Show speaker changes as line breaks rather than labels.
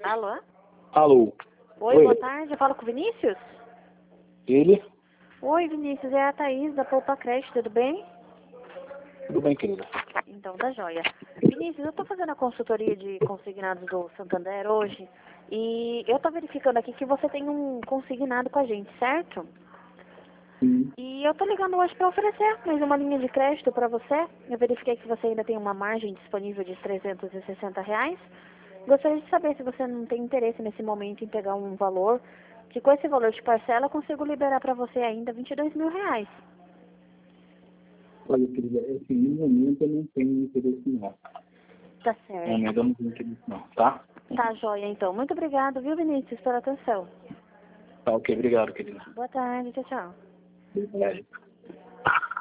Alô?
Alô?
Oi, boa tarde. Eu falo com o Vinícius?
Ele?
Oi, Vinícius. É a Thaís da Poupa Crédito, tudo bem?
Tudo bem, querida?
Então, tá joia. Vinícius, eu tô fazendo a consultoria de consignados do Santander hoje e eu tô verificando aqui que você tem um consignado com a gente, certo?
Sim.
E eu tô ligando hoje para oferecer mais uma linha de crédito para você. Eu verifiquei que você ainda tem uma margem disponível de R$ 360. Gostaria de saber se você não tem interesse nesse momento em pegar um valor, que com esse valor de parcela eu consigo liberar para você ainda R$ 22.000.
Olha, querida, esse momento eu não tenho interesse não.
Tá
No momento
certo.
eu não tenho interesse não, tá?
Tá joia, então. Muito obrigado, viu, Vinícius, pela atenção.
Tá, ok, obrigado, querida.
Boa tarde, tchau, tchau.
Obrigado.